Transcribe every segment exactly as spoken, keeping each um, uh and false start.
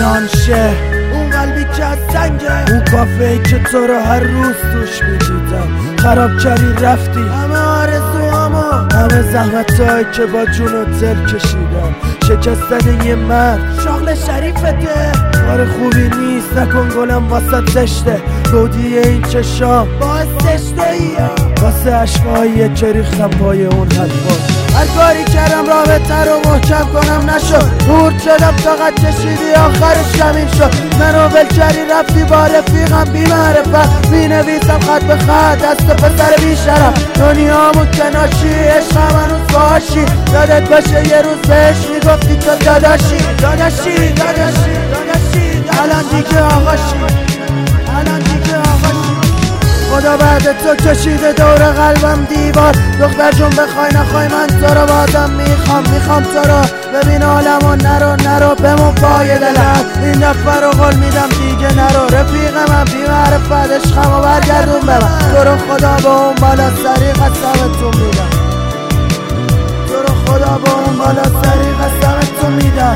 ایران شه، اون قلبی که از سنگه، اون کافه‌ای که تو رو هر روز توش میدیدم. خراب کردی رفتی همه آرزوامو، همه زحمتایی که با جون و دل کشیدم. شکستن یه مرد شغل شریفته، کار خوبی نیست، نکن گلم واسه زشته. گودی این چشام باعث زشته ایه، واسه عشقاییه که ریختم پای اون حرفا. هر کاری کردم رابطه رو محکم کنم نشد، دور شدم طاقت کشیدی آخرش همین شد. منو ول کردی رفتی با رفیقم بی معرفت، می نویسم خط به خط دست پسر بی شرف. دنیامو کناشی عشقم هنوز باشی، یادت باشه یه روز بهش میگفتی تو داداشی داداشی داداشی داداشی. الان دیگه آقاشی، الان دیگه آقاشی. خدا بعد تو کشیده دور قلبم دیوار. دختر جون بخوای نخوای من تو رو بازم میخوام، میخوام تو رو ببین عالمو. نرو نرو بمون پای دلم، این دفعه رو قول میدم دیگه نرو. رفیق من بی معرفت عشقمو برگردون به من. تو رو خدا با اون بالا سری قسمتون میدم، تو رو خدا با اون بالا سری قسمتون میدم.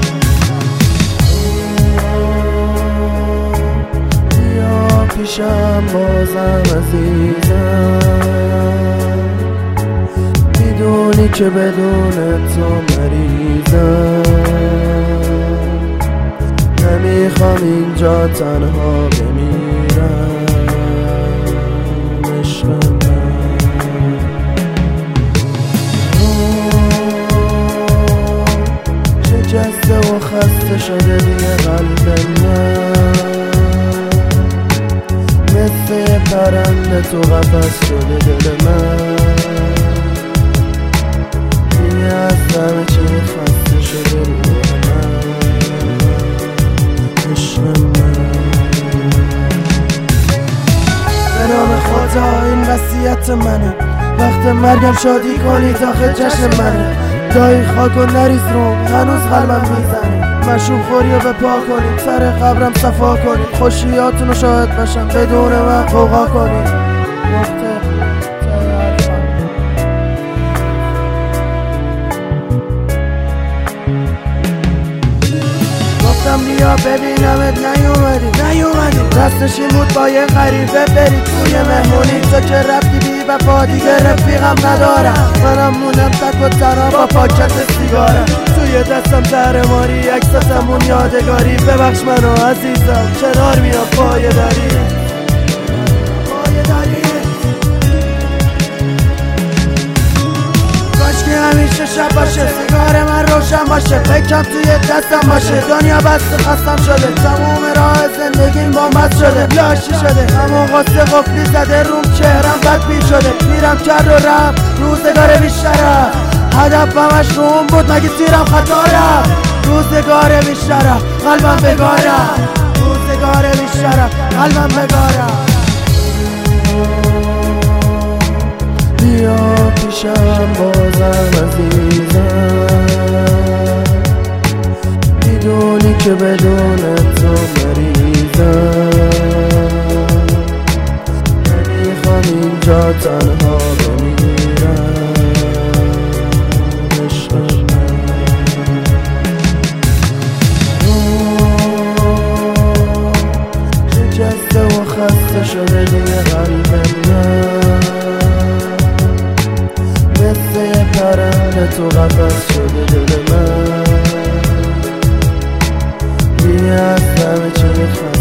پیشم بازم عزیزم، میدونی که بدون تو مریضم. نمیخوام اینجا تنها بمیرم عشق من. شکسته و خسته شده دیگه قلب من، مثل پرنده تو قفس شده دل من. دیگه از همه چی خسته شده روی من عشق من. به نام خدا این وصیت منه، وقت مرگم شادی کنید آخه جشن منه. دایی خاک و نریز رو هنوز قلبم میزنه. مشروب خوری رو به پا کنید، سر قبرم صفا کنید. خوشیاتون رو شاهد باشم بدون من قوقا کنید. وقت گفتم بیا ببینمت نیومدی نیومدی. دستشین بود با یه غریبه بری توی مهمونی. تو که رفتی بی وفا دیگه رفیقم ندارم. منم موندم تک و تنها با پاکت سیگارم. توی دستم زهر ماری عکساتمون یادگاری. ببخش منو عزیزم کنار میام پایه داری پایه داری. کاش که همیشه شب باشه، سیگار من روشن باشه، فکرم توی دستم باشه. دنیا بسته خستم شده، تموم راه زندگیم بامبست شده. لاشی شده اما قصه قفلی زده روم، چهرم بدبین شده. میرم کر و رم روزگار بیشترم، هدفم اش روم بود مگه تیرم خطارم. روزگار بیشترم قلبم بگارم، روزگار بیشترم قلبم بگارم. بیا پیشم بازم عزیزم، میدونی که بدون تو مریضم. نمیخوام اینجا تنها بمیرم عشق من. شکسته و خسته شده دیگه قلب من، مثل پرنده تو قفس شده دل من. دیگه از همه چی